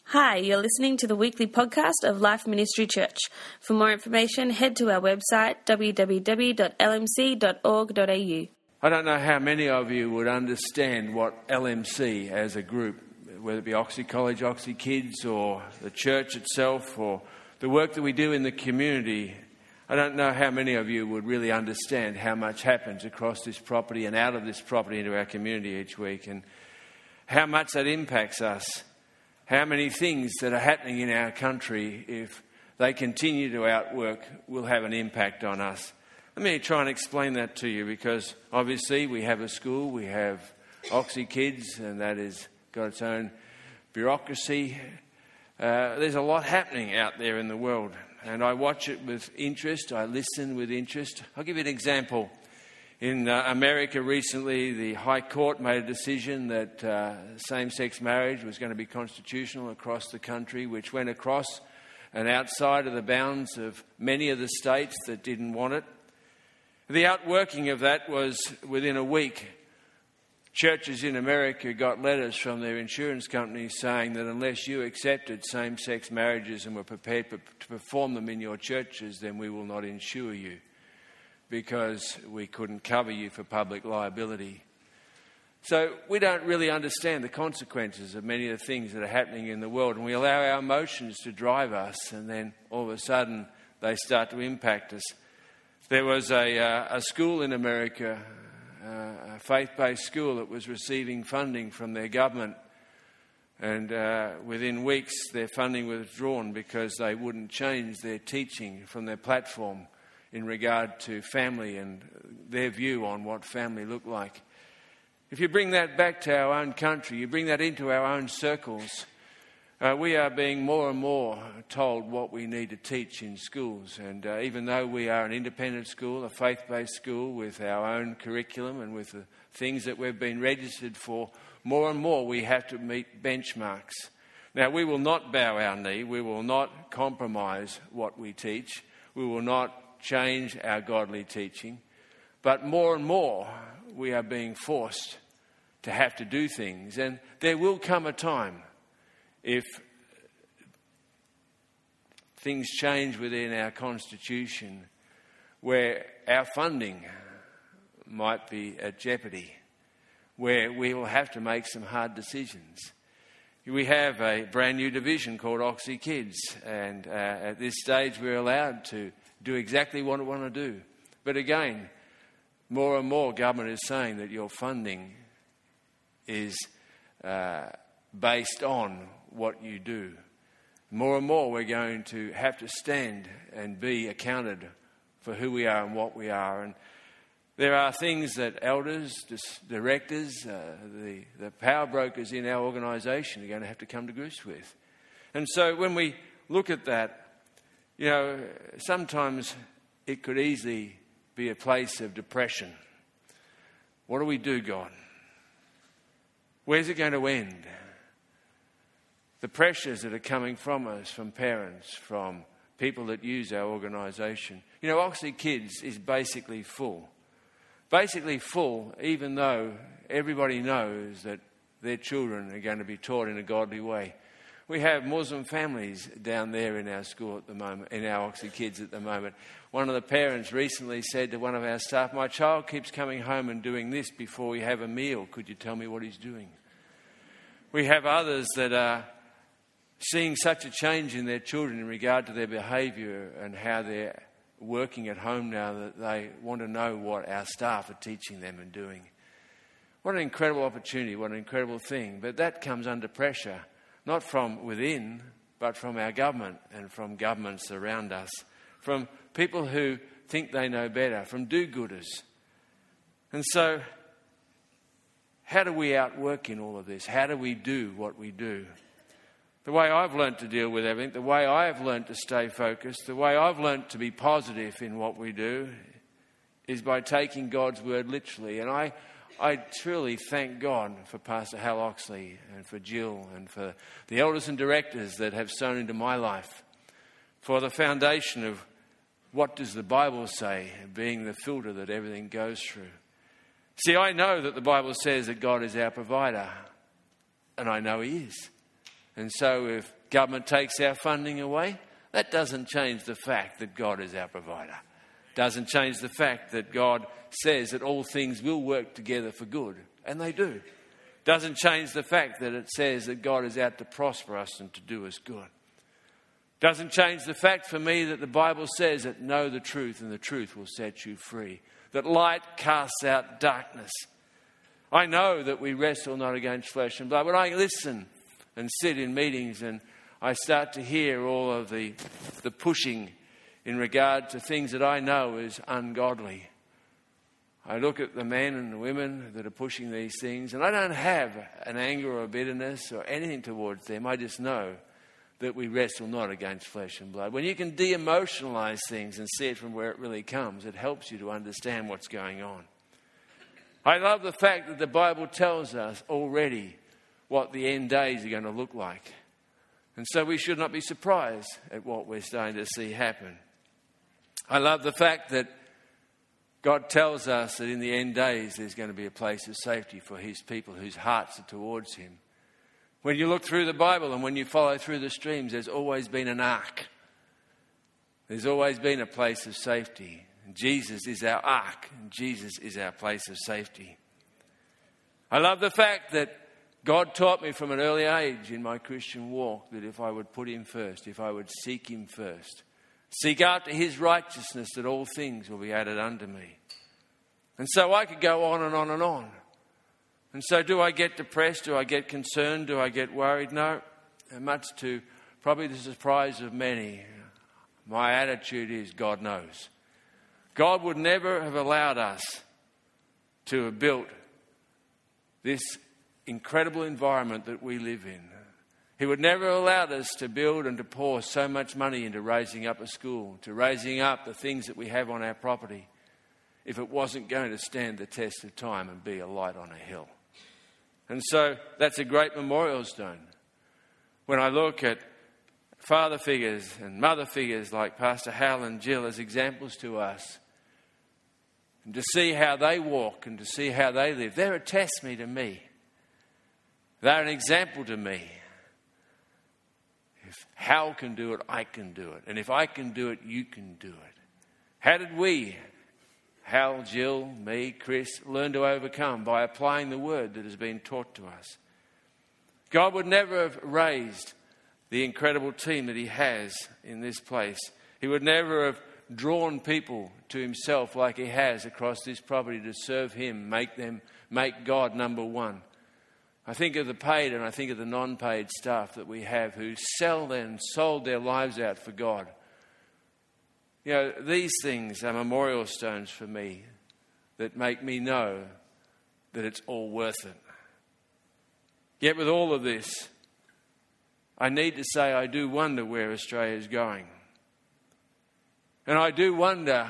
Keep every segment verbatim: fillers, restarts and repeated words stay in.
Hi, you're listening to the weekly podcast of Life Ministry Church. For more information, head to our website w w w dot l m c dot org dot a u. I don't know how many of you would understand what L M C as a group, whether it be Oxley College, Oxley Kids, or the church itself, or the work that we do in the community. I don't know how many of you would really understand how much happens across this property and out of this property into our community each week, and how much that impacts us. How many things that are happening in our country, if they continue to outwork, will have an impact on us. Let me try and explain that to you, because obviously we have a school, we have Oxley Kids, and that has got its own bureaucracy. Uh, there's a lot happening out there in the world, and I watch it with interest, I listen with interest. I'll give you an example. In uh, America recently, the High Court made a decision that uh, same-sex marriage was going to be constitutional across the country, which went across and outside of the bounds of many of the states that didn't want it. The outworking of that was within a week. Churches in America got letters from their insurance companies saying that unless you accepted same-sex marriages and were prepared to perform them in your churches, then we will not insure you, because we couldn't cover you for public liability. So we don't really understand the consequences of many of the things that are happening in the world, and we allow our emotions to drive us, and then all of a sudden they start to impact us. There was a, uh, a school in America, uh, a faith-based school that was receiving funding from their government, and uh, within weeks their funding was withdrawn because they wouldn't change their teaching from their platform in regard to family and their view on what family looked like. If you bring that back to our own country, you bring that into our own circles, uh, we are being more and more told what we need to teach in schools. And uh, even though we are an independent school, a faith-based school with our own curriculum and with the things that we've been registered for, more and more we have to meet benchmarks. Now, we will not bow our knee. We will not compromise what we teach. We will not change our godly teaching, but more and more we are being forced to have to do things, and there will come a time, if things change within our constitution, where our funding might be at jeopardy, where we will have to make some hard decisions. We have a brand new division called Oxley Kids, and uh, at this stage we're allowed to do exactly what we want to do. But again, more and more government is saying that your funding is uh, based on what you do. More and more we're going to have to stand and be accounted for who we are and what we are. And there are things that elders, directors, uh, the, the power brokers in our organisation are going to have to come to grips with. And so when we look at that, you know, sometimes it could easily be a place of depression. What do we do, God? Where's it going to end? The pressures that are coming from us, from parents, from people that use our organisation. You know, Oxley Kids is basically full. Basically full, even though everybody knows that their children are going to be taught in a godly way. We have Muslim families down there in our school at the moment, in our Oxley Kids at the moment. One of the parents recently said to one of our staff, "My child keeps coming home and doing this before we have a meal. Could you tell me what he's doing?" We have others that are seeing such a change in their children in regard to their behaviour and how they're working at home now that they want to know what our staff are teaching them and doing. What an incredible opportunity, what an incredible thing. But that comes under pressure. Not from within, but from our government and from governments around us, from people who think they know better, from do-gooders. And so, how do we outwork in all of this? How do we do what we do? The way I've learnt to deal with everything, the way I have learnt to stay focused, the way I've learnt to be positive in what we do is by taking God's word literally. And I... I truly thank God for Pastor Hal Oxley and for Jill and for the elders and directors that have sown into my life, for the foundation of what does the Bible say, being the filter that everything goes through. See, I know that the Bible says that God is our provider, and I know He is. And so if government takes our funding away, that doesn't change the fact that God is our provider. Doesn't change the fact that God says that all things will work together for good. And they do. Doesn't change the fact that it says that God is out to prosper us and to do us good. Doesn't change the fact for me that the Bible says that know the truth and the truth will set you free. That light casts out darkness. I know that we wrestle not against flesh and blood. When I listen and sit in meetings and I start to hear all of the, the pushing in regard to things that I know is ungodly, I look at the men and the women that are pushing these things, and I don't have an anger or a bitterness or anything towards them. I just know that we wrestle not against flesh and blood. When you can de-emotionalise things and see it from where it really comes, it helps you to understand what's going on. I love the fact that the Bible tells us already what the end days are going to look like. And so we should not be surprised at what we're starting to see happen. I love the fact that God tells us that in the end days there's going to be a place of safety for his people whose hearts are towards him. When you look through the Bible and when you follow through the streams, there's always been an ark. There's always been a place of safety. And Jesus is our ark, and Jesus is our place of safety. I love the fact that God taught me from an early age in my Christian walk that if I would put him first, if I would seek him first, seek after his righteousness, that all things will be added unto me. And so I could go on and on and on. And so do I get depressed? Do I get concerned? Do I get worried? No. And much to probably the surprise of many, my attitude is God knows. God would never have allowed us to have built this incredible environment that we live in. He would never have allowed us to build and to pour so much money into raising up a school, to raising up the things that we have on our property, if it wasn't going to stand the test of time and be a light on a hill. And so that's a great memorial stone. When I look at father figures and mother figures like Pastor Hal and Jill as examples to us, and to see how they walk and to see how they live, they're a testimony to me. They're an example to me. If Hal can do it, I can do it. And if I can do it, you can do it. How did we, Hal, Jill, me, Chris, learn to overcome? By applying the word that has been taught to us. God would never have raised the incredible team that he has in this place. He would never have drawn people to himself like he has across this property to serve him, make them, make God number one. I think of the paid and I think of the non-paid staff that we have who sell and sold their lives out for God. You know, these things are memorial stones for me that make me know that it's all worth it. Yet with all of this, I need to say I do wonder where Australia is going. And I do wonder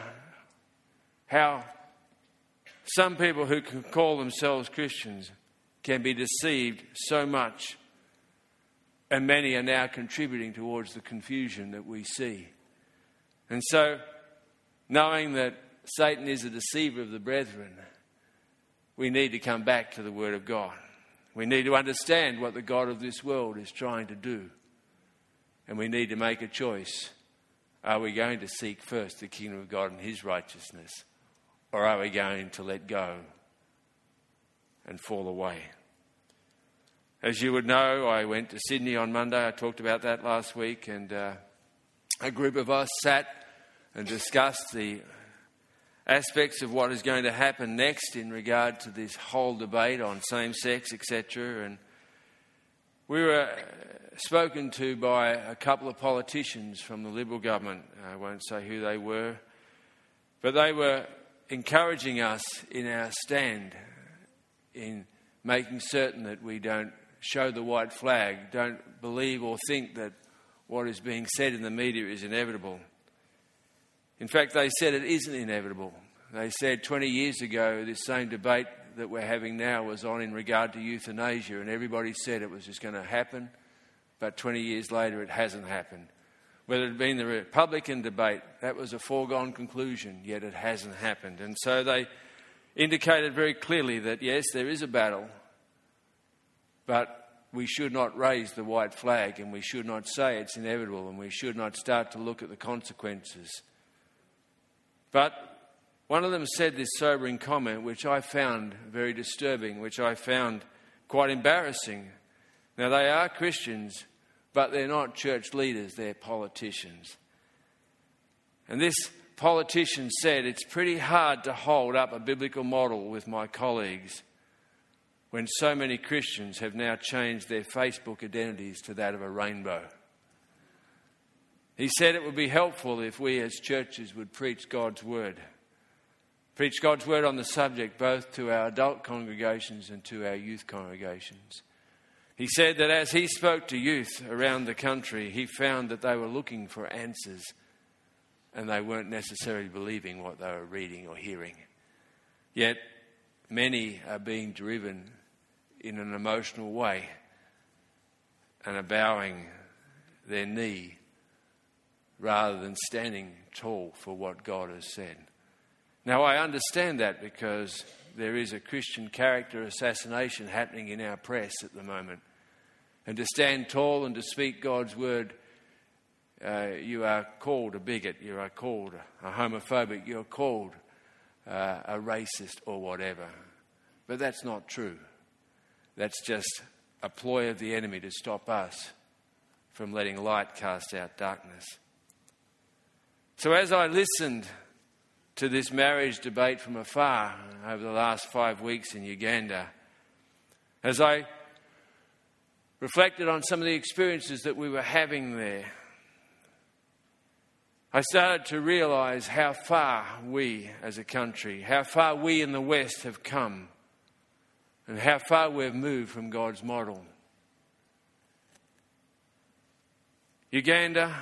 how some people who can call themselves Christians can be deceived so much, and many are now contributing towards the confusion that we see. And so, knowing that Satan is a deceiver of the brethren, we need to come back to the Word of God. We need to understand what the God of this world is trying to do. And we need to make a choice. Are we going to seek first the kingdom of God and his righteousness? Or are we going to let go and fall away? As you would know, I went to Sydney on Monday. I talked about that last week. And uh, a group of us sat and discussed the aspects of what is going to happen next in regard to this whole debate on same-sex, et cetera. And we were spoken to by a couple of politicians from the Liberal government. I won't say who they were, but they were encouraging us in our stand in making certain that we don't show the white flag, don't believe or think that what is being said in the media is inevitable. In fact, they said it isn't inevitable. They said twenty years ago, this same debate that we're having now was on in regard to euthanasia, and everybody said it was just going to happen, but twenty years later it hasn't happened. Whether it had been the Republican debate, that was a foregone conclusion, yet it hasn't happened. And so they indicated very clearly that yes, there is a battle, but we should not raise the white flag, and we should not say it's inevitable, and we should not start to look at the consequences. But one of them said this sobering comment, which I found very disturbing, which I found quite embarrassing. Now, they are Christians, but they're not church leaders, they're politicians. And this politician said, it's pretty hard to hold up a biblical model with my colleagues when so many Christians have now changed their Facebook identities to that of a rainbow. He said it would be helpful if we as churches would preach God's word. Preach God's word on the subject both to our adult congregations and to our youth congregations. He said that as he spoke to youth around the country, he found that they were looking for answers and they weren't necessarily believing what they were reading or hearing. Yet many are being driven in an emotional way and are bowing their knee rather than standing tall for what God has said. Now, I understand that because there is a Christian character assassination happening in our press at the moment. And to stand tall and to speak God's word, uh, you are called a bigot, you are called a homophobic, you are called uh, a racist or whatever. But that's not true. That's just a ploy of the enemy to stop us from letting light cast out darkness. So as I listened to this marriage debate from afar over the last five weeks in Uganda, as I reflected on some of the experiences that we were having there, I started to realise how far we as a country, how far we in the West have come, and how far we've moved from God's model. Uganda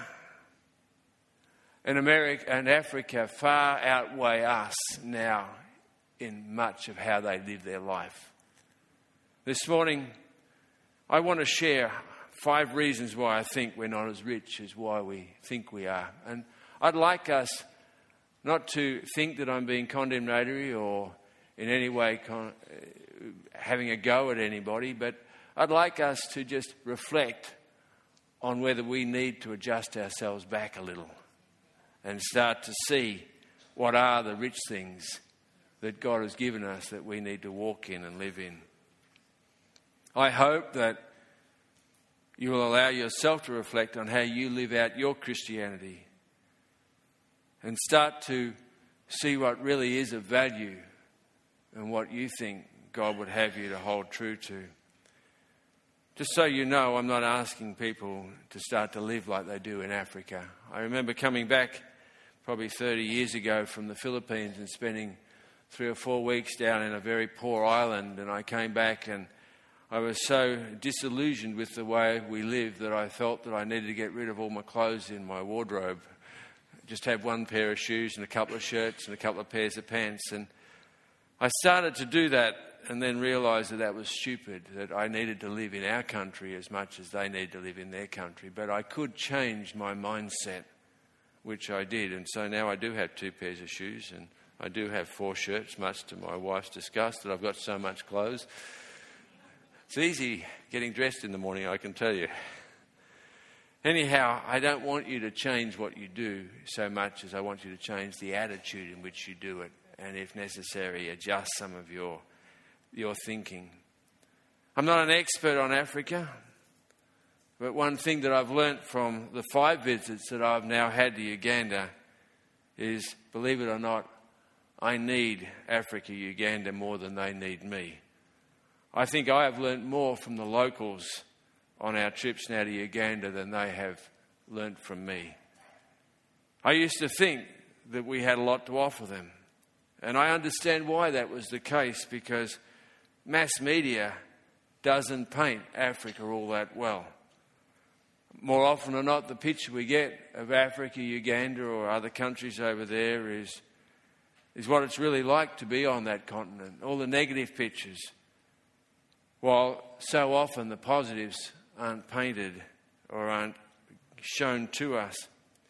and America and Africa far outweigh us now in much of how they live their life. This morning, I want to share five reasons why I think we're not as rich as why we think we are. And I'd like us not to think that I'm being condemnatory or in any way con- having a go at anybody, but I'd like us to just reflect on whether we need to adjust ourselves back a little and start to see what are the rich things that God has given us that we need to walk in and live in. I hope that you will allow yourself to reflect on how you live out your Christianity and start to see what really is of value and what you think God would have you to hold true to. Just so you know, I'm not asking people to start to live like they do in Africa. I remember coming back probably thirty years ago from the Philippines and spending three or four weeks down in a very poor island, and I came back and I was so disillusioned with the way we lived that I felt that I needed to get rid of all my clothes in my wardrobe. Just have one pair of shoes and a couple of shirts and a couple of pairs of pants. And I started to do that and then realised that that was stupid, that I needed to live in our country as much as they need to live in their country. But I could change my mindset, which I did. And so now I do have two pairs of shoes and I do have four shirts, much to my wife's disgust that I've got so much clothes. It's easy getting dressed in the morning, I can tell you. Anyhow, I don't want you to change what you do so much as I want you to change the attitude in which you do it, and if necessary, adjust some of your your thinking. I'm not an expert on Africa, but one thing that I've learnt from the five visits that I've now had to Uganda is, believe it or not, I need Africa, Uganda more than they need me. I think I have learnt more from the locals on our trips now to Uganda than they have learnt from me. I used to think that we had a lot to offer them. And I understand why that was the case, because mass media doesn't paint Africa all that well. More often than not, the picture we get of Africa, Uganda or other countries over there is, is what it's really like to be on that continent. All the negative pictures. While so often the positives aren't painted or aren't shown to us.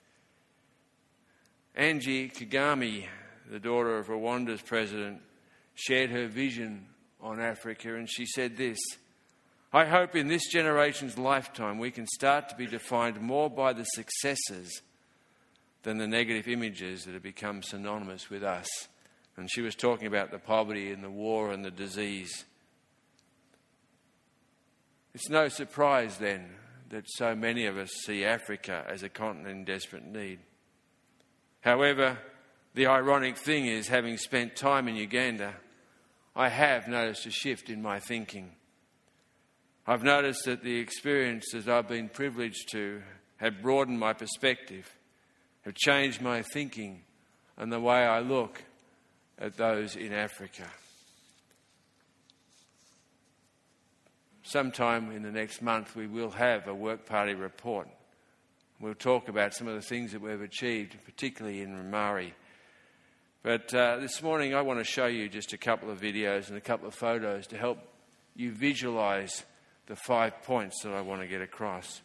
Angie Kagame, the daughter of Rwanda's president, shared her vision on Africa, and she said this: I hope in this generation's lifetime we can start to be defined more by the successes than the negative images that have become synonymous with us. And she was talking about the poverty and the war and the disease. It's no surprise then that so many of us see Africa as a continent in desperate need. However, the ironic thing is, having spent time in Uganda, I have noticed a shift in my thinking. I've noticed that the experiences I've been privileged to have broadened my perspective, have changed my thinking and the way I look at those in Africa. Sometime in the next month we will have a work party report. We'll talk about some of the things that we've achieved, particularly in Rumari. But uh, this morning I want to show you just a couple of videos and a couple of photos to help you visualise the five points that I want to get across.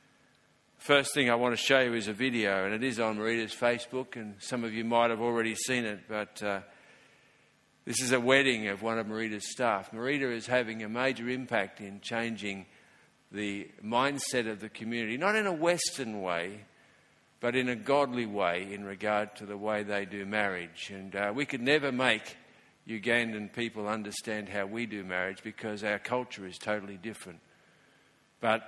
First thing I want to show you is a video, and it is on Marita's Facebook, and some of you might have already seen it, but uh, this is a wedding of one of Marita's staff. Marita is having a major impact in changing the mindset of the community, not in a Western way, but in a godly way in regard to the way they do marriage. And uh, we could never make Ugandan people understand how we do marriage because our culture is totally different. But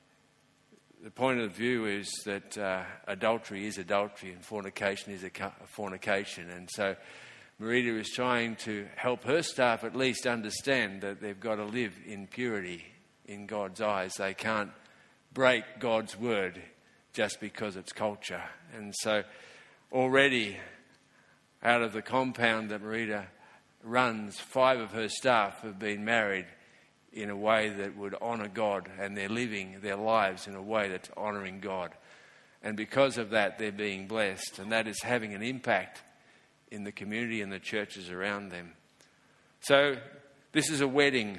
the point of view is that uh, adultery is adultery and fornication is a fornication. And so Marita is trying to help her staff at least understand that they've got to live in purity in God's eyes. They can't break God's word just because it's culture. And so already out of the compound that Marita runs, five of her staff have been married in a way that would honour God, and they're living their lives in a way that's honouring God. And because of that, they're being blessed, and that is having an impact in the community and the churches around them. So this is a wedding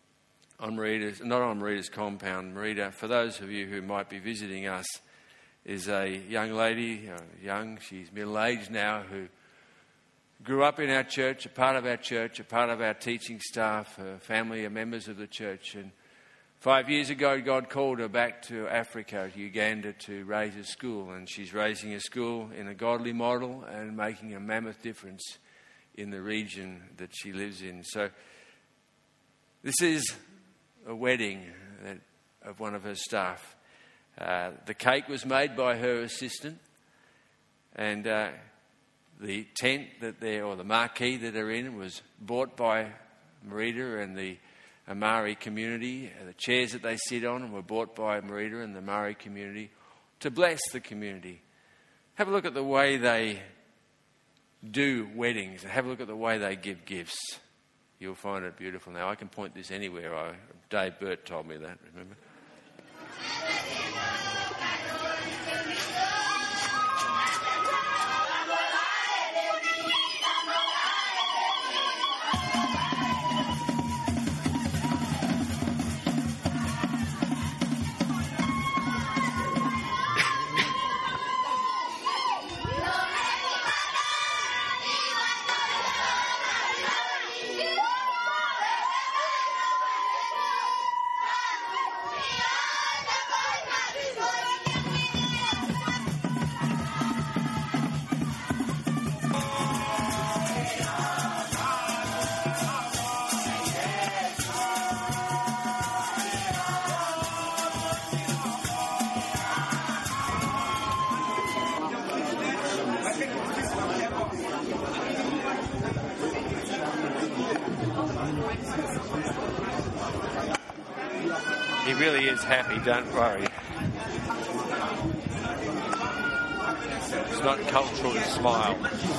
on Marita's, not on Marita's compound. Marita, for those of you who might be visiting us, is a young lady, uh, young, she's middle-aged now, who grew up in our church, a part of our church, a part of our teaching staff, her family are members of the church. And five years ago, God called her back to Africa, Uganda, to raise a school. And she's raising a school in a godly model and making a mammoth difference in the region that she lives in. So this is a wedding that, of one of her staff. Uh, the cake was made by her assistant, and uh, the tent that they're, or the marquee that they're in, was bought by Marita and the Amari community. The chairs that they sit on were bought by Marita and the Amari community to bless the community. Have a look at the way they do weddings, and have a look at the way they give gifts. You'll find it beautiful. Now, I can point this anywhere. I, Dave Burt told me that, remember? He really is happy, don't worry. It's not cultural to smile.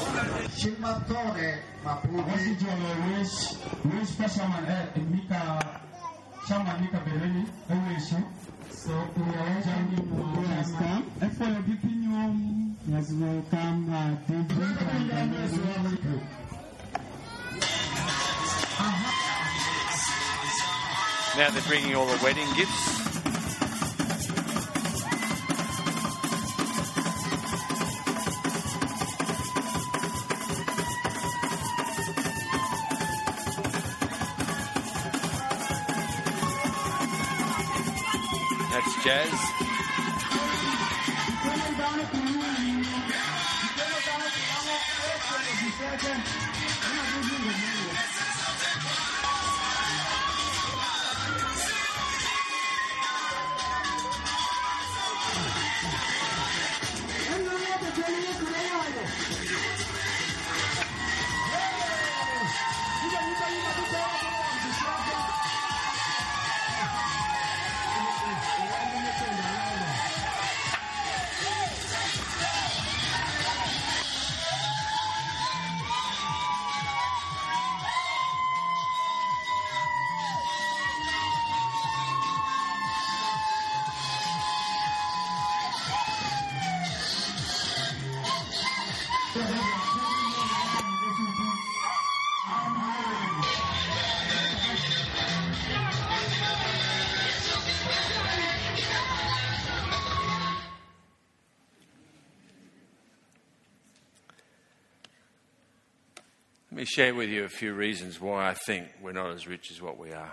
Now they're bringing all the wedding gifts. Jazz. Let me share with you a few reasons why I think we're not as rich as what we are.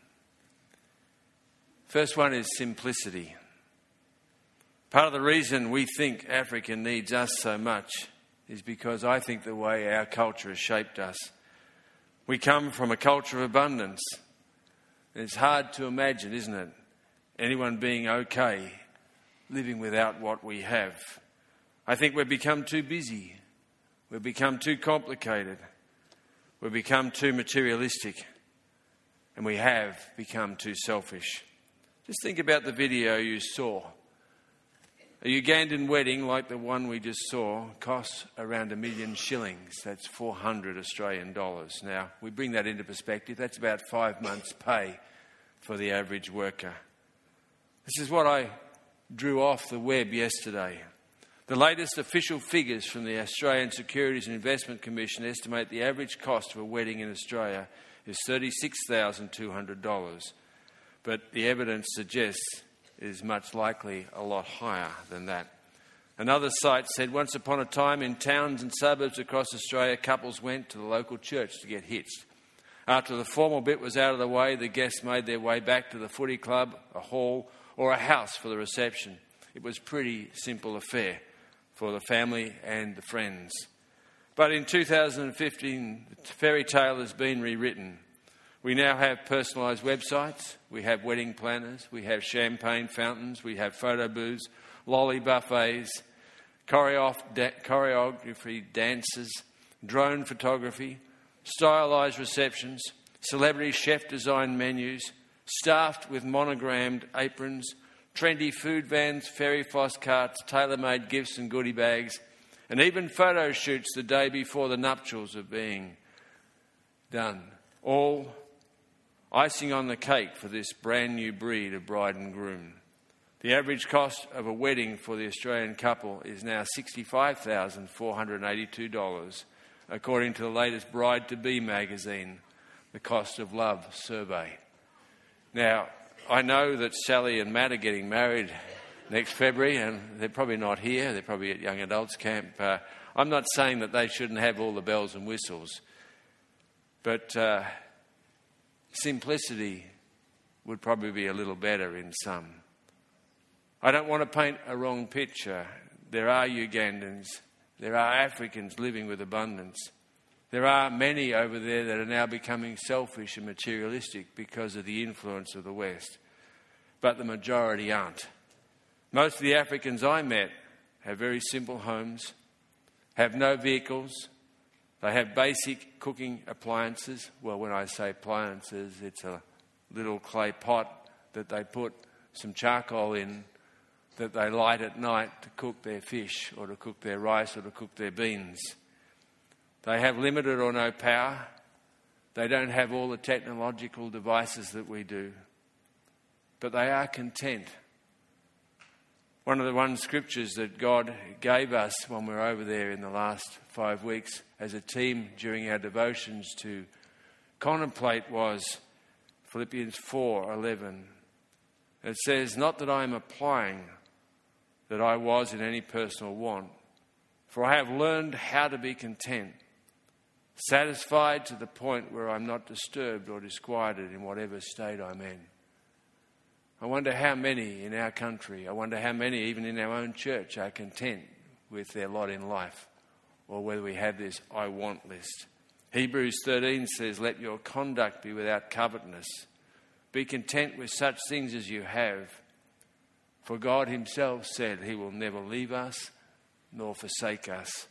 First one is simplicity. Part of the reason we think Africa needs us so much is because I think the way our culture has shaped us. We come from a culture of abundance. And it's hard to imagine, isn't it, anyone being okay living without what we have. I think we've become too busy. We've become too complicated. We've become too materialistic. And we have become too selfish. Just think about the video you saw. A Ugandan wedding like the one we just saw costs around a million shillings. That's four hundred Australian dollars. Now, we bring that into perspective. That's about five months' pay for the average worker. This is what I drew off the web yesterday. The latest official figures from the Australian Securities and Investment Commission estimate the average cost of a wedding in Australia is thirty-six thousand two hundred dollars. But the evidence suggests it is much likely a lot higher than that. Another site said, once upon a time in towns and suburbs across Australia, couples went to the local church to get hitched. After the formal bit was out of the way, the guests made their way back to the footy club, a hall, or a house for the reception. It was a pretty simple affair for the family and the friends. But in two thousand fifteen, the fairy tale has been rewritten. We now have personalised websites, we have wedding planners, we have champagne fountains, we have photo booths, lolly buffets, choreograph, da- choreography dances, drone photography, stylised receptions, celebrity chef-designed menus, staffed with monogrammed aprons, trendy food vans, fairy floss carts, tailor-made gifts and goodie bags, and even photo shoots the day before the nuptials are being done. All icing on the cake for this brand new breed of bride and groom. The average cost of a wedding for the Australian couple is now sixty-five thousand four hundred eighty-two dollars, according to the latest Bride-to-Be magazine, the Cost of Love survey. Now, I know that Sally and Matt are getting married next February, and they're probably not here. They're probably at young adults camp. Uh, I'm not saying that they shouldn't have all the bells and whistles, but uh, simplicity would probably be a little better in some. I don't want to paint a wrong picture. There are Ugandans, there are Africans living with abundance. There are many over there that are now becoming selfish and materialistic because of the influence of the West. But the majority aren't. Most of the Africans I met have very simple homes, have no vehicles. They have basic cooking appliances. Well, when I say appliances, it's a little clay pot that they put some charcoal in that they light at night to cook their fish or to cook their rice or to cook their beans. They have limited or no power. They don't have all the technological devices that we do. But they are content. One of the one scriptures that God gave us when we were over there in the last five weeks as a team during our devotions to contemplate was Philippians four eleven. It says, not that I am applying that I was in any personal want, for I have learned how to be content, satisfied to the point where I'm not disturbed or disquieted in whatever state I'm in. I wonder how many in our country, I wonder how many even in our own church are content with their lot in life, or whether we have this I want list. Hebrews thirteen says, let your conduct be without covetousness. Be content with such things as you have. For God himself said he will never leave us nor forsake us.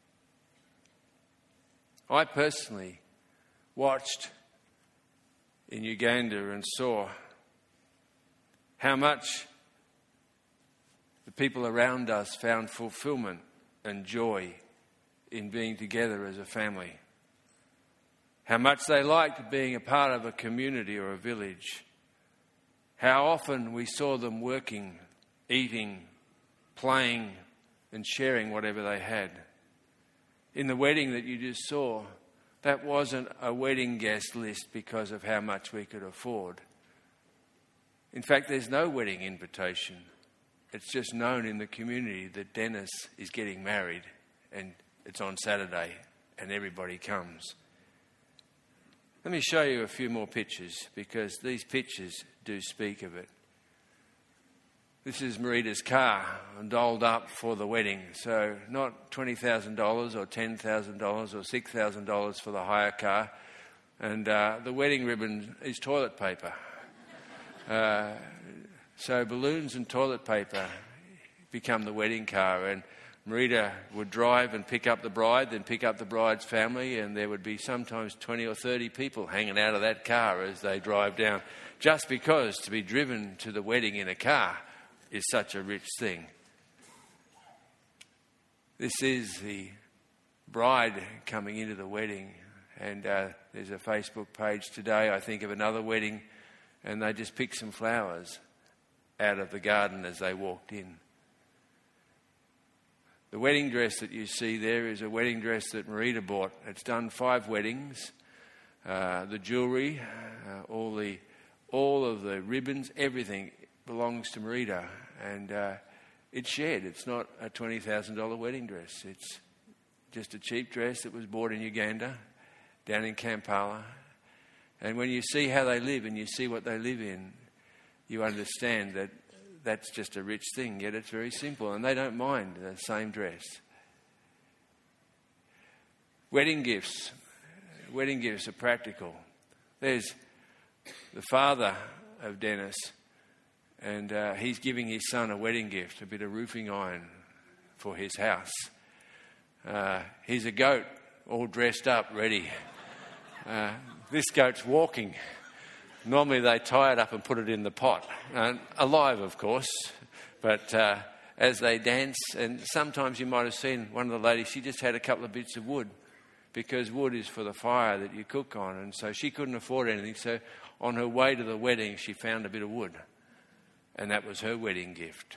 I personally watched in Uganda and saw how much the people around us found fulfillment and joy in being together as a family. How much they liked being a part of a community or a village. How often we saw them working, eating, playing, and sharing whatever they had. In the wedding that you just saw, that wasn't a wedding guest list because of how much we could afford. In fact, there's no wedding invitation. It's just known in the community that Dennis is getting married and it's on Saturday and everybody comes. Let me show you a few more pictures because these pictures do speak of it. This is Marita's car, dolled up for the wedding. So not twenty thousand dollars or ten thousand dollars or six thousand dollars for the hire car. And uh, the wedding ribbon is toilet paper. Uh, so balloons and toilet paper become the wedding car. And Marita would drive and pick up the bride, then pick up the bride's family, and there would be sometimes twenty or thirty people hanging out of that car as they drive down. Just because to be driven to the wedding in a car is such a rich thing. This is the bride coming into the wedding, and uh, there's a Facebook page today, I think, of another wedding, and they just picked some flowers out of the garden as they walked in. The wedding dress that you see there is a wedding dress that Marita bought. It's done five weddings. Uh, the jewellery, uh, all the, all of the ribbons, everything belongs to Marita, and uh, it's shared. It's not a twenty thousand dollars wedding dress. It's just a cheap dress that was bought in Uganda, down in Kampala. And when you see how they live and you see what they live in, you understand that that's just a rich thing, yet it's very simple, and they don't mind the same dress. Wedding gifts. Wedding gifts are practical. There's the father of Dennis, and uh, he's giving his son a wedding gift, a bit of roofing iron for his house. Uh, he's a goat, all dressed up, ready. Uh, this goat's walking. Normally they tie it up and put it in the pot, uh, alive of course, but uh, as they dance, and sometimes you might have seen one of the ladies, she just had a couple of bits of wood, because wood is for the fire that you cook on, and so she couldn't afford anything, so on her way to the wedding she found a bit of wood, and that was her wedding gift.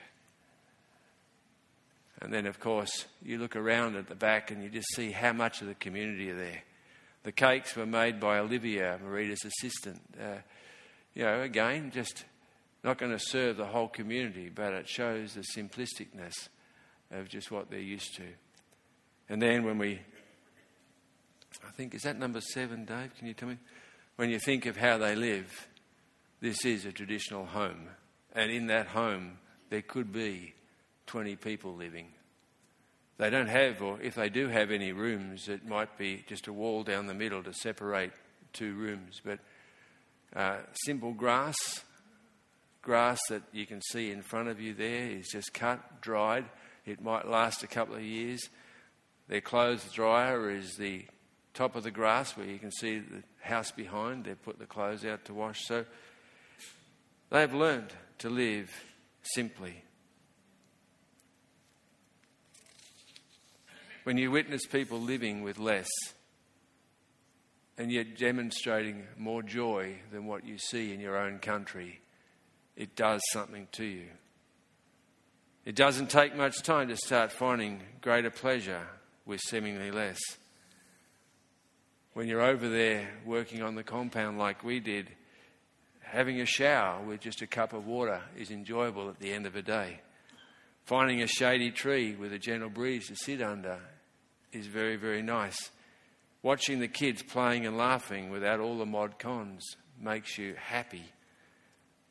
And then of course you look around at the back and you just see how much of the community are there. The cakes were made by Olivia, Marita's assistant. Uh, you know, again, just not going to serve the whole community, but it shows the simplisticness of just what they're used to. And then when we, I think, is that number seven, Dave? Can you tell me? When you think of how they live, this is a traditional home. And in that home, there could be twenty people living. They don't have, or if they do have any rooms, it might be just a wall down the middle to separate two rooms. But uh, simple grass, grass that you can see in front of you there is just cut, dried. It might last a couple of years. Their clothes dryer is the top of the grass where you can see the house behind. They've put the clothes out to wash. So they've learned to live simply. When you witness people living with less and yet demonstrating more joy than what you see in your own country, it does something to you. It doesn't take much time to start finding greater pleasure with seemingly less. When you're over there working on the compound like we did, having a shower with just a cup of water is enjoyable at the end of a day. Finding a shady tree with a gentle breeze to sit under is very, very nice. Watching the kids playing and laughing without all the mod cons makes you happy.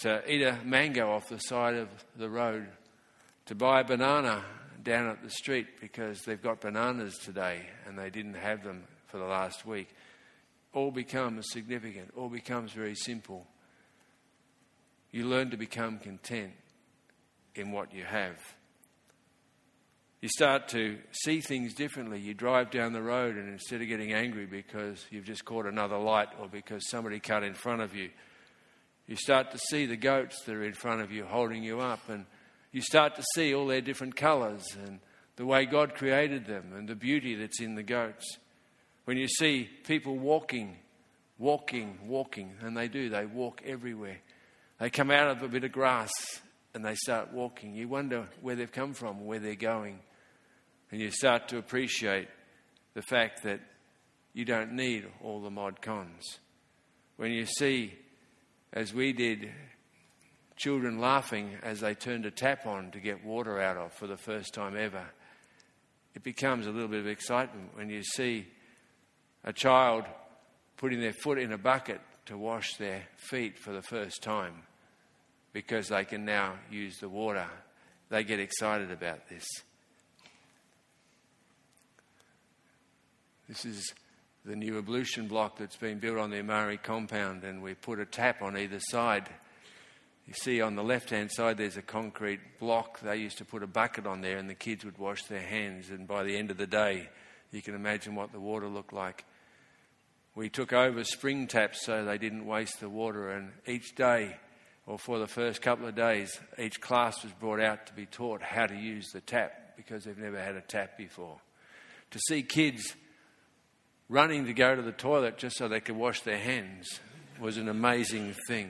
to eat a mango off the side of the road, to buy a banana down at the street because they've got bananas today and they didn't have them for the last week. All becomes significant, all becomes very simple. You learn to become content in what you have. You start to see things differently. You drive down the road and instead of getting angry because you've just caught another light or because somebody cut in front of you, you start to see the goats that are in front of you holding you up, and you start to see all their different colours and the way God created them and the beauty that's in the goats. When you see people walking, walking, walking, and they do, they walk everywhere. They come out of a bit of grass and they start walking. You wonder where they've come from, where they're going. And you start to appreciate the fact that you don't need all the mod cons. When you see, as we did, children laughing as they turned a tap on to get water out of for the first time ever, it becomes a little bit of excitement when you see a child putting their foot in a bucket to wash their feet for the first time because they can now use the water. They get excited about this. This is the new ablution block that's been built on the Amari compound, and we put a tap on either side. You see on the left-hand side there's a concrete block. They used to put a bucket on there and the kids would wash their hands, and by the end of the day you can imagine what the water looked like. We took over spring taps so they didn't waste the water, and each day, or for the first couple of days, each class was brought out to be taught how to use the tap because they've never had a tap before. To see kids running to go to the toilet just so they could wash their hands was an amazing thing.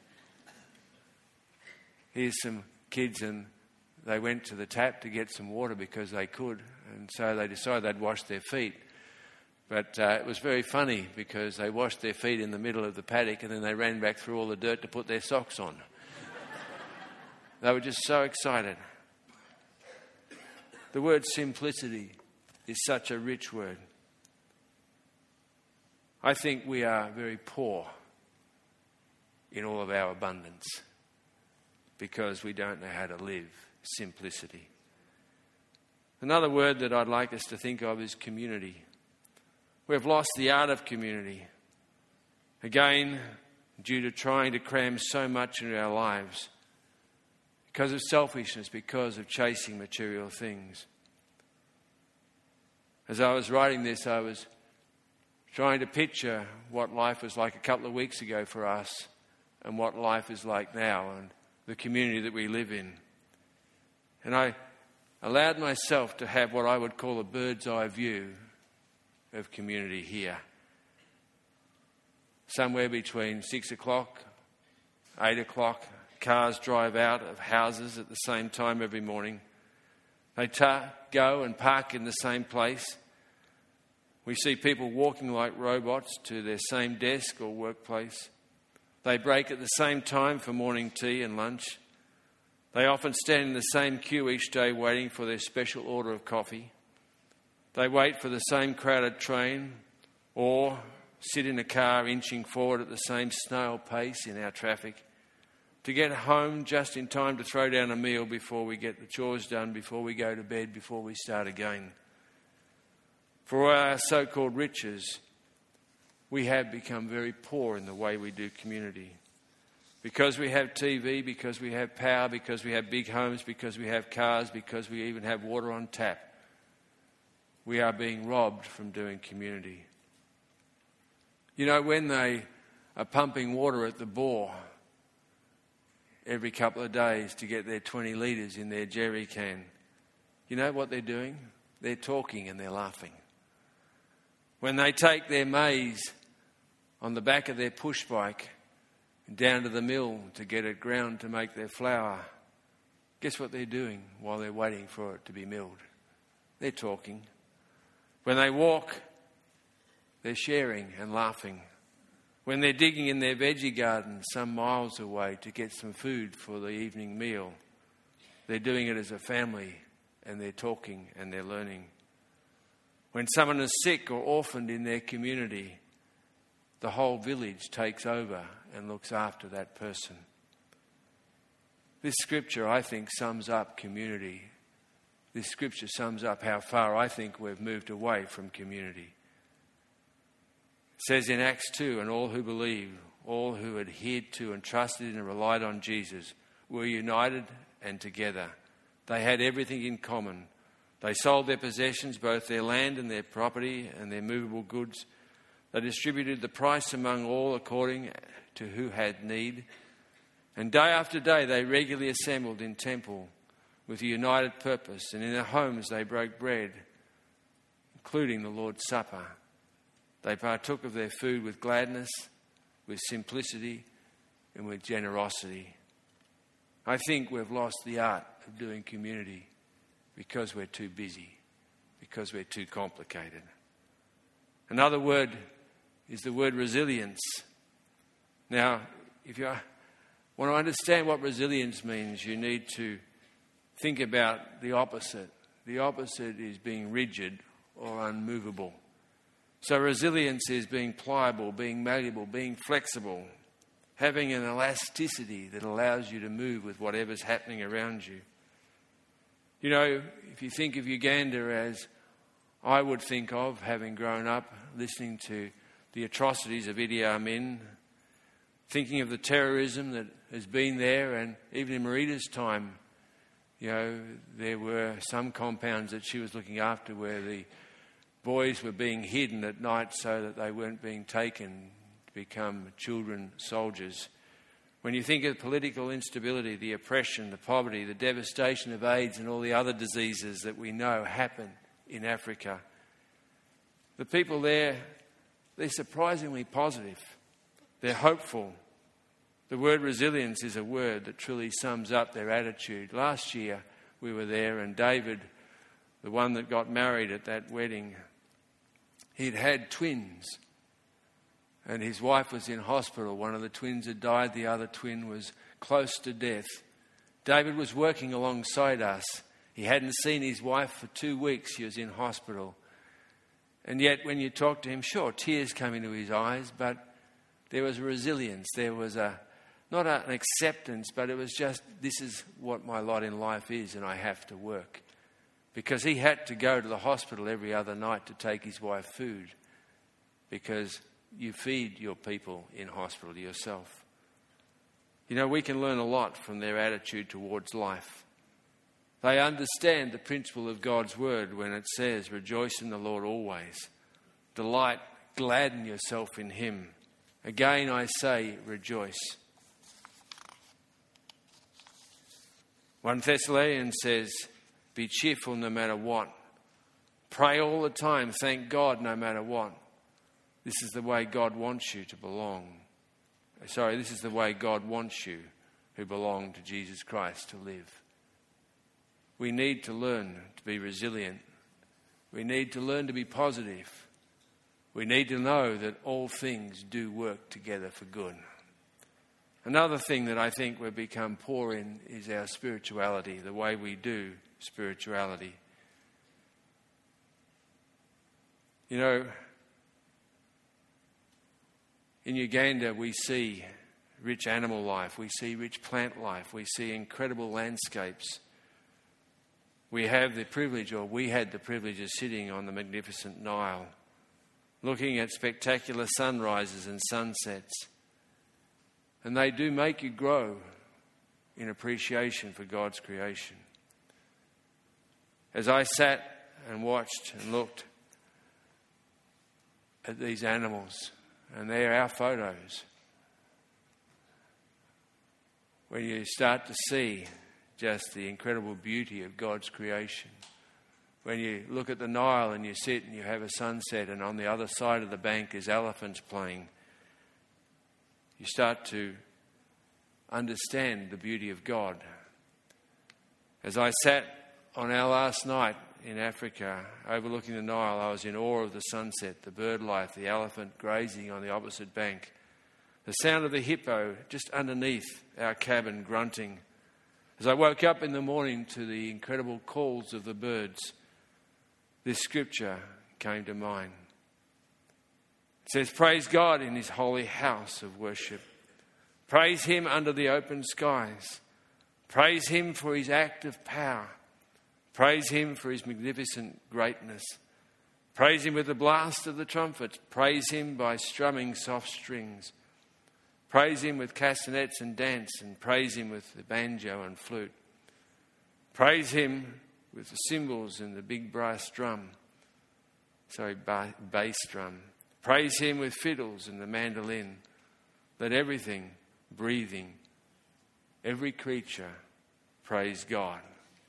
Here's some kids and they went to the tap to get some water because they could, and so they decided they'd wash their feet. But uh, it was very funny because they washed their feet in the middle of the paddock and then they ran back through all the dirt to put their socks on. They were just so excited. The word simplicity is such a rich word. I think we are very poor in all of our abundance because we don't know how to live simplicity. Another word that I'd like us to think of is community. We've lost the art of community. Again, due to trying to cram so much into our lives because of selfishness, because of chasing material things. As I was writing this, I was trying to picture what life was like a couple of weeks ago for us and what life is like now and the community that we live in. And I allowed myself to have what I would call a bird's eye view of community here. Somewhere between six o'clock, eight o'clock, cars drive out of houses at the same time every morning. They ta- go and park in the same place. We see people walking like robots to their same desk or workplace. They break at the same time for morning tea and lunch. They often stand in the same queue each day waiting for their special order of coffee. They wait for the same crowded train or sit in a car inching forward at the same snail pace in our traffic to get home just in time to throw down a meal before we get the chores done, before we go to bed, before we start again. For our so-called riches, we have become very poor in the way we do community. Because we have T V, because we have power, because we have big homes, because we have cars, because we even have water on tap, we are being robbed from doing community. You know, when they are pumping water at the bore every couple of days to get their twenty litres in their jerry can, you know what they're doing? They're talking and they're laughing. When they take their maize on the back of their push bike down to the mill to get it ground to make their flour, guess what they're doing while they're waiting for it to be milled? They're talking. When they walk, they're sharing and laughing. When they're digging in their veggie garden some miles away to get some food for the evening meal, they're doing it as a family and they're talking and they're learning. When someone is sick or orphaned in their community, the whole village takes over and looks after that person. This scripture, I think, sums up community. This scripture sums up how far I think we've moved away from community. It says in Acts two, and all who believed, all who adhered to and trusted in and relied on Jesus were united and together. They had everything in common. They sold their possessions, both their land and their property and their movable goods. They distributed the price among all according to who had need. And day after day they regularly assembled in temple with a united purpose, and in their homes they broke bread, including the Lord's Supper. They partook of their food with gladness, with simplicity, and with generosity. I think we've lost the art of doing community because we're too busy, because we're too complicated. Another word is the word resilience. Now, if you want to understand what resilience means, you need to think about the opposite. The opposite is being rigid or unmovable. So resilience is being pliable, being malleable, being flexible, having an elasticity that allows you to move with whatever's happening around you. You know, if you think of Uganda as I would think of, having grown up listening to the atrocities of Idi Amin, thinking of the terrorism that has been there, and even in Marita's time, you know, there were some compounds that she was looking after where the boys were being hidden at night so that they weren't being taken to become children soldiers. When you think of political instability, the oppression, the poverty, the devastation of AIDS and all the other diseases that we know happen in Africa, the people there, they're surprisingly positive. They're hopeful. The word resilience is a word that truly sums up their attitude. Last year we were there, and David, the one that got married at that wedding, he'd had twins. And his wife was in hospital. One of the twins had died. The other twin was close to death. David was working alongside us. He hadn't seen his wife for two weeks. She was in hospital. And yet when you talk to him, sure, tears come into his eyes, but there was a resilience. There was a not an acceptance, but it was just, this is what my lot in life is, and I have to work. Because he had to go to the hospital every other night to take his wife food, because you feed your people in hospital yourself. You know, we can learn a lot from their attitude towards life. They understand the principle of God's word when it says, rejoice in the Lord always. Delight, gladden yourself in him. Again I say, rejoice. First Thessalonians says, be cheerful no matter what. Pray all the time. Thank God no matter what. This is the way God wants you to belong. Sorry, this is the way God wants you who belong to Jesus Christ to live. We need to learn to be resilient. We need to learn to be positive. We need to know that all things do work together for good. Another thing that I think we've become poor in is our spirituality, the way we do spirituality. You know, in Uganda we see rich animal life, we see rich plant life, we see incredible landscapes. We have the privilege, or we had the privilege of sitting on the magnificent Nile, looking at spectacular sunrises and sunsets. And they do make you grow in appreciation for God's creation. As I sat and watched and looked at these animals, and they're our photos, when you start to see just the incredible beauty of God's creation. When you look at the Nile and you sit and you have a sunset, and on the other side of the bank is elephants playing, you start to understand the beauty of God. As I sat on our last night in Africa, overlooking the Nile, I was in awe of the sunset, the bird life, the elephant grazing on the opposite bank, the sound of the hippo just underneath our cabin grunting. As I woke up in the morning to the incredible calls of the birds, this scripture came to mind. It says, praise God in his holy house of worship. Praise him under the open skies. Praise him for his active power. Praise him for his magnificent greatness. Praise him with the blast of the trumpet. Praise him by strumming soft strings. Praise him with castanets and dance, and praise him with the banjo and flute. Praise him with the cymbals and the big brass drum. Sorry, ba- bass drum. Praise him with fiddles and the mandolin. Let everything breathing, every creature, praise God.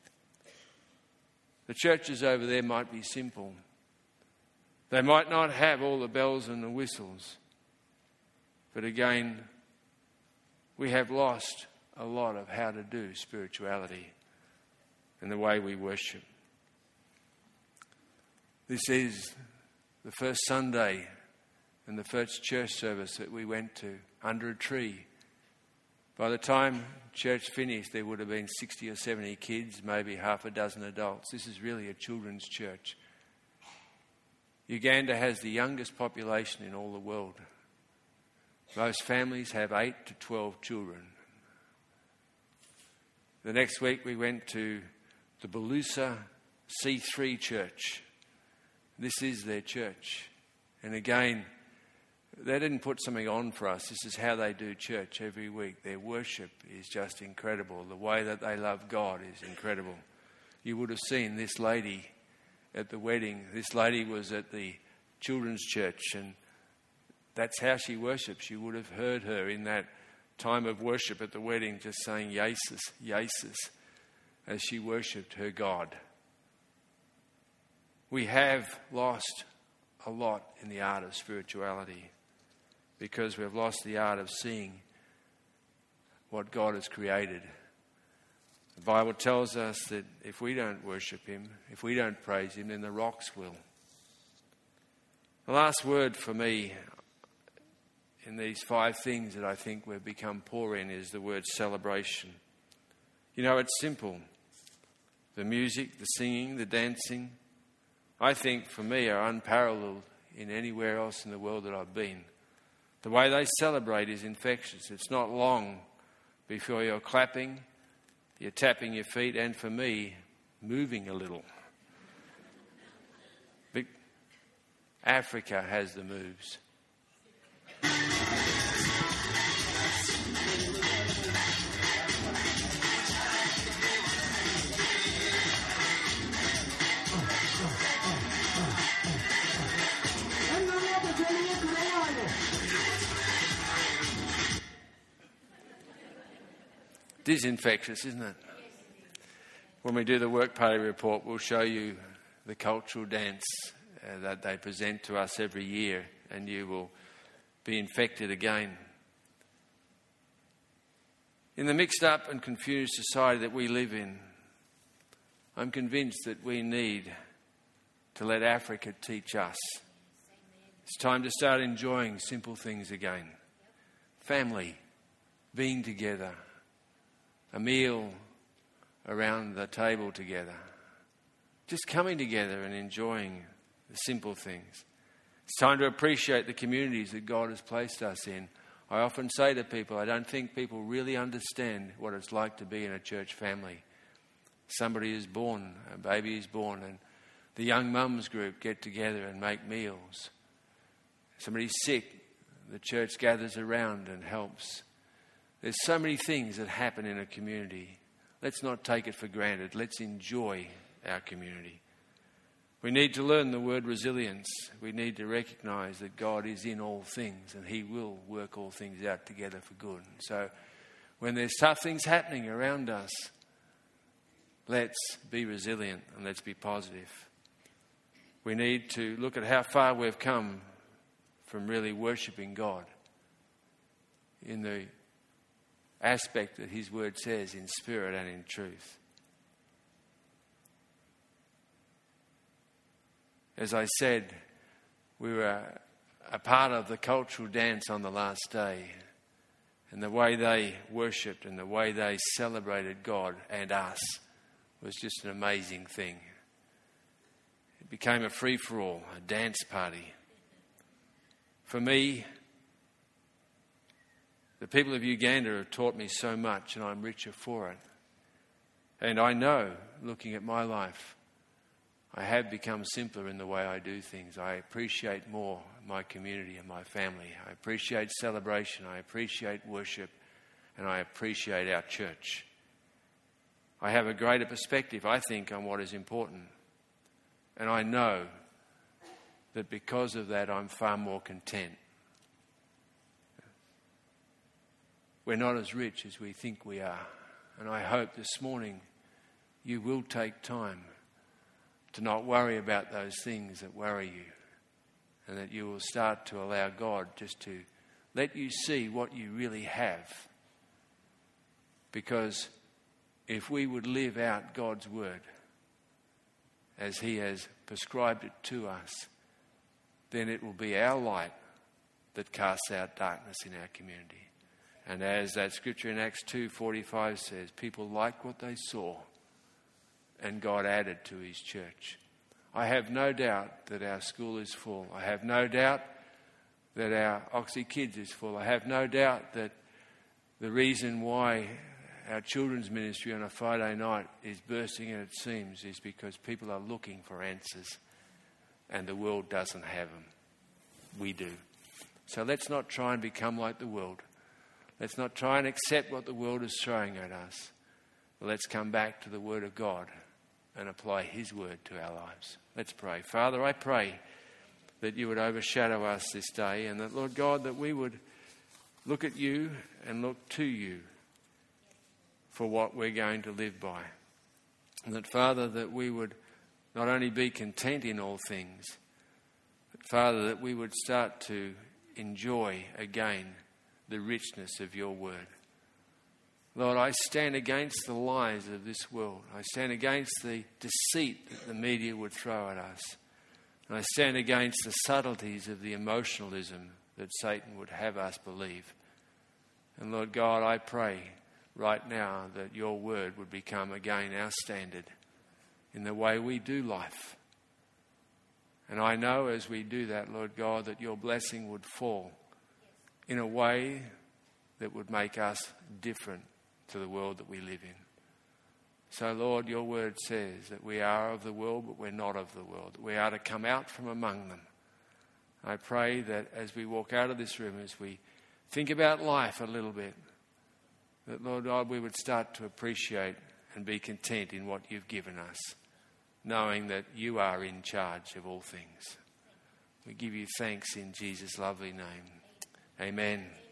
The churches over there might be simple. They might not have all the bells and the whistles. But again, we have lost a lot of how to do spirituality and the way we worship. This is the first Sunday and the first church service that we went to under a tree. By the time church finished, there would have been sixty or seventy kids, maybe half a dozen adults. This is really a children's church. Uganda has the youngest population in all the world. Most families have eight to twelve children. The next week we went to the Bulusa C three church. This is their church. And again, they didn't put something on for us. This is how they do church every week. Their worship is just incredible. The way that they love God is incredible. You would have seen this lady at the wedding. This lady was at the children's church, and that's how she worships. You would have heard her in that time of worship at the wedding just saying, "Jesus, Jesus," as she worshipped her God. We have lost a lot in the art of spirituality because we've lost the art of seeing what God has created. The Bible tells us that if we don't worship him, if we don't praise him, then the rocks will. The last word for me in these five things that I think we've become poor in is the word celebration. You know, it's simple. The music, the singing, the dancing, I think for me are unparalleled in anywhere else in the world that I've been. The way they celebrate is infectious. It's not long before you're clapping, you're tapping your feet, and for me, moving a little. But Africa has the moves. It is infectious, isn't it? When we do the work party report, we'll show you the cultural dance uh, that they present to us every year, and you will be infected again. In the mixed up and confused society that we live in, I'm convinced that we need to let Africa teach us. It's time to start enjoying simple things again. Family, being together, a meal around the table together. Just coming together and enjoying the simple things. It's time to appreciate the communities that God has placed us in. I often say to people, I don't think people really understand what it's like to be in a church family. Somebody is born, a baby is born, and the young mums group get together and make meals. Somebody's sick, the church gathers around and helps. There's so many things that happen in a community. Let's not take it for granted. Let's enjoy our community. We need to learn the word resilience. We need to recognise that God is in all things and he will work all things out together for good. So when there's tough things happening around us, let's be resilient and let's be positive. We need to look at how far we've come from really worshipping God in the aspect that his word says, in spirit and in truth. As I said, we were a part of the cultural dance on the last day, and the way they worshipped and the way they celebrated God and us was just an amazing thing. It became a free-for-all, a dance party. For me, the people of Uganda have taught me so much, and I'm richer for it. And I know, looking at my life, I have become simpler in the way I do things. I appreciate more my community and my family. I appreciate celebration. I appreciate worship. And I appreciate our church. I have a greater perspective, I think, on what is important. And I know that because of that, I'm far more content. We're not as rich as we think we are. And I hope this morning you will take time to not worry about those things that worry you, and that you will start to allow God just to let you see what you really have. Because if we would live out God's word as he has prescribed it to us, then it will be our light that casts out darkness in our community. And as that scripture in Acts two forty-five says, people liked what they saw, and God added to his church. I have no doubt that our school is full. I have no doubt that our Oxy Kids is full. I have no doubt that the reason why our children's ministry on a Friday night is bursting at its seams is because people are looking for answers, and the world doesn't have them. We do. So let's not try and become like the world. Let's not try and accept what the world is throwing at us. But let's come back to the Word of God and apply his word to our lives. Let's pray. Father, I pray that you would overshadow us this day, and that, Lord God, that we would look at you and look to you for what we're going to live by. And that, Father, that we would not only be content in all things, but, Father, that we would start to enjoy again the richness of your word. Lord, I stand against the lies of this world. I stand against the deceit that the media would throw at us. And I stand against the subtleties of the emotionalism that Satan would have us believe. And Lord God, I pray right now that your word would become again our standard in the way we do life. And I know as we do that, Lord God, that your blessing would fall in a way that would make us different to the world that we live in. So, Lord, your word says that we are of the world, but we're not of the world. We are to come out from among them. I pray that as we walk out of this room, as we think about life a little bit, that, Lord God, we would start to appreciate and be content in what you've given us, knowing that you are in charge of all things. We give you thanks in Jesus' lovely name. Amen.